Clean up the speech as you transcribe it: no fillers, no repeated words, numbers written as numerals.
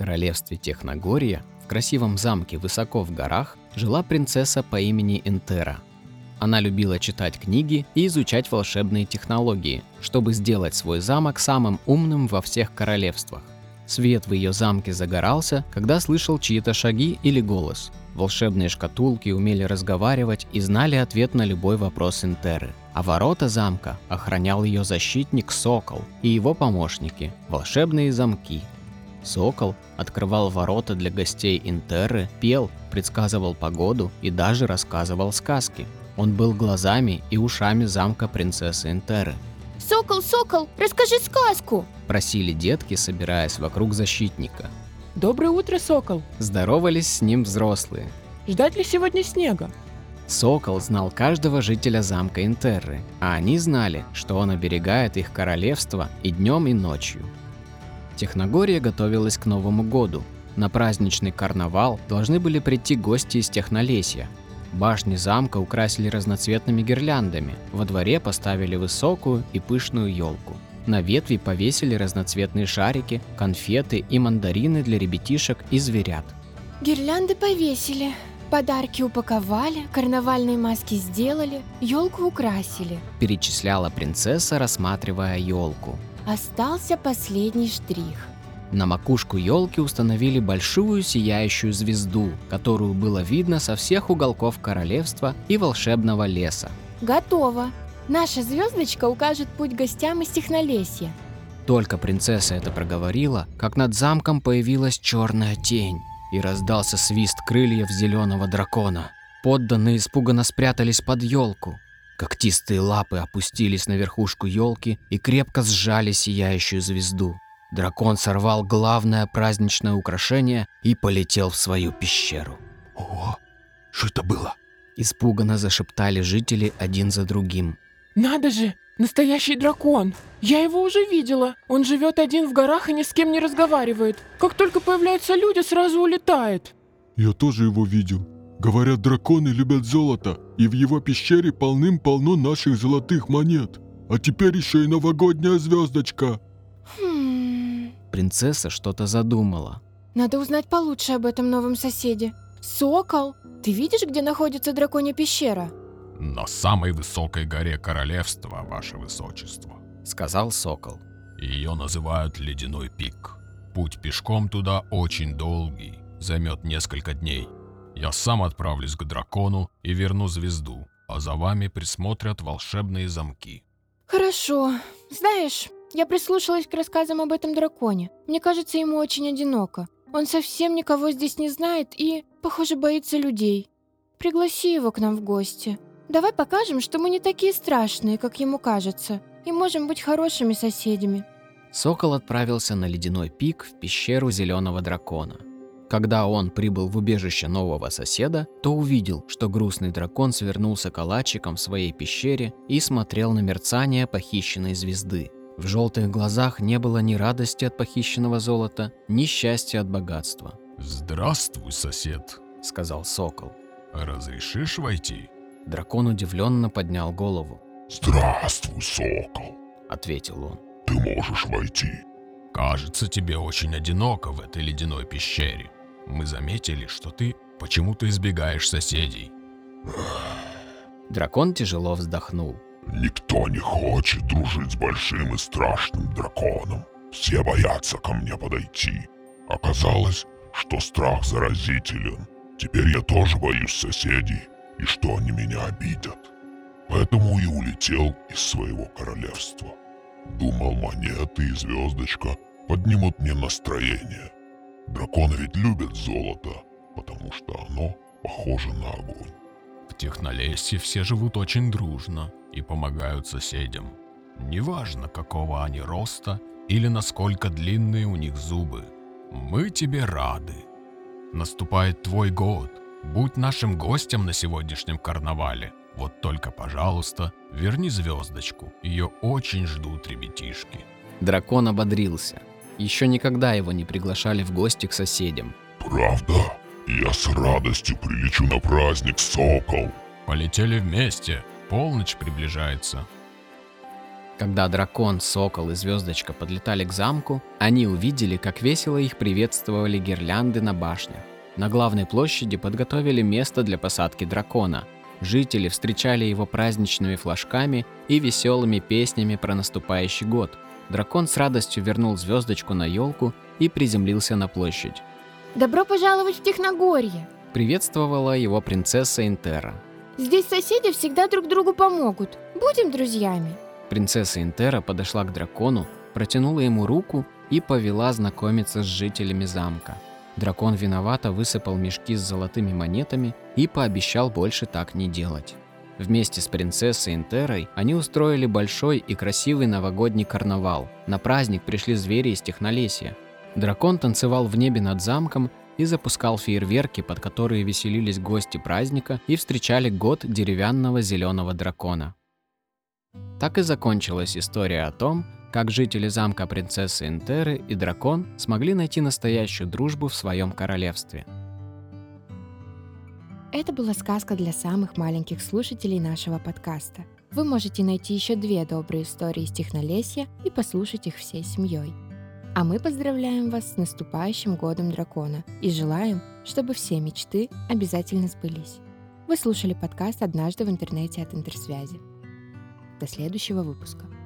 королевстве Техногория, в красивом замке высоко в горах, жила принцесса по имени Энтера. Она любила читать книги и изучать волшебные технологии, чтобы сделать свой замок самым умным во всех королевствах. Свет в ее замке загорался, когда слышал чьи-то шаги или голос. Волшебные шкатулки умели разговаривать и знали ответ на любой вопрос Энтеры. А ворота замка охранял ее защитник Сокол и его помощники – волшебные замки. Сокол открывал ворота для гостей Энтеры, пел, предсказывал погоду и даже рассказывал сказки. Он был глазами и ушами замка принцессы Энтеры. «Сокол, Сокол, расскажи сказку!» – просили детки, собираясь вокруг защитника. «Доброе утро, Сокол!» – здоровались с ним взрослые. «Ждать ли сегодня снега?» Сокол знал каждого жителя замка Энтеры, а они знали, что он оберегает их королевство и днем, и ночью. Техногория готовилась к Новому году. На праздничный карнавал должны были прийти гости из Технолесья. Башни замка украсили разноцветными гирляндами, во дворе поставили высокую и пышную елку. На ветви повесили разноцветные шарики, конфеты и мандарины для ребятишек и зверят. Гирлянды повесили, подарки упаковали, карнавальные маски сделали, елку украсили. Перечисляла принцесса, рассматривая елку. Остался последний штрих. На макушку елки установили большую сияющую звезду, которую было видно со всех уголков королевства и волшебного леса. Готово. Наша звездочка укажет путь гостям из Технолесья. Только принцесса это проговорила, как над замком появилась черная тень, и раздался свист крыльев зеленого дракона. Подданные испуганно спрятались под елку. Когтистые лапы опустились на верхушку елки и крепко сжали сияющую звезду. Дракон сорвал главное праздничное украшение и полетел в свою пещеру. «Ого, что это было?» Испуганно зашептали жители один за другим. «Надо же, настоящий дракон! Я его уже видела. Он живет один в горах и ни с кем не разговаривает. Как только появляются люди, сразу улетает». «Я тоже его видел. Говорят, драконы любят золото, и в его пещере полным-полно наших золотых монет. А теперь еще и новогодняя звездочка». Принцесса что-то задумала. Надо узнать получше об этом новом соседе. Сокол, ты видишь, где находится драконья пещера? «На самой высокой горе королевства, ваше высочество», — сказал Сокол. «Ее называют Ледяной пик. Путь пешком туда очень долгий, займет несколько дней. Я сам отправлюсь к дракону и верну звезду, а за вами присмотрят волшебные замки». Хорошо. Знаешь, я прислушалась к рассказам об этом драконе. Мне кажется, ему очень одиноко. Он совсем никого здесь не знает и, похоже, боится людей. Пригласи его к нам в гости. Давай покажем, что мы не такие страшные, как ему кажется, и можем быть хорошими соседями. Сокол отправился на Ледяной пик в пещеру Зеленого дракона. Когда он прибыл в убежище нового соседа, то увидел, что грустный дракон свернулся калачиком в своей пещере и смотрел на мерцание похищенной звезды. В желтых глазах не было ни радости от похищенного золота, ни счастья от богатства. «Здравствуй, сосед», — сказал Сокол. «Разрешишь войти?» Дракон удивленно поднял голову. «Здравствуй, Сокол», — ответил он. «Ты можешь войти». «Кажется, тебе очень одиноко в этой ледяной пещере. Мы заметили, что ты почему-то избегаешь соседей». Дракон тяжело вздохнул. «Никто не хочет дружить с большим и страшным драконом. Все боятся ко мне подойти. Оказалось, что страх заразителен. Теперь я тоже боюсь соседей, и что они меня обидят. Поэтому и улетел из своего королевства. Думал, монеты и звездочка поднимут мне настроение. Драконы ведь любят золото, потому что оно похоже на огонь». В Технолесье все живут очень дружно и помогают соседям. Неважно, какого они роста или насколько длинные у них зубы. Мы тебе рады. Наступает твой год. Будь нашим гостем на сегодняшнем карнавале. Вот только, пожалуйста, верни звездочку. Ее очень ждут ребятишки». Дракон ободрился. Еще никогда его не приглашали в гости к соседям. «Правда? Я с радостью прилечу на праздник, Сокол». «Полетели вместе. Полночь приближается». Когда дракон, сокол и звездочка подлетали к замку, они увидели, как весело их приветствовали гирлянды на башнях. На главной площади подготовили место для посадки дракона. Жители встречали его праздничными флажками и веселыми песнями про наступающий год. Дракон с радостью вернул звездочку на елку и приземлился на площадь. Добро пожаловать в Техногорье! Приветствовала его принцесса Интера. Здесь соседи всегда друг другу помогут. Будем друзьями. Принцесса Интера подошла к дракону, протянула ему руку и повела знакомиться с жителями замка. Дракон виновато высыпал мешки с золотыми монетами и пообещал больше так не делать. Вместе с принцессой Интерой они устроили большой и красивый новогодний карнавал. На праздник пришли звери из Технолесья. Дракон танцевал в небе над замком и запускал фейерверки, под которые веселились гости праздника и встречали год деревянного зеленого дракона. Так и закончилась история о том, как жители замка принцессы Интеры и дракон смогли найти настоящую дружбу в своем королевстве. Это была сказка для самых маленьких слушателей нашего подкаста. Вы можете найти еще 2 добрые истории из Технолесья и послушать их всей семьей. А мы поздравляем вас с наступающим годом дракона и желаем, чтобы все мечты обязательно сбылись. Вы слушали подкаст «Однажды в интернете» от Интерсвязи. До следующего выпуска.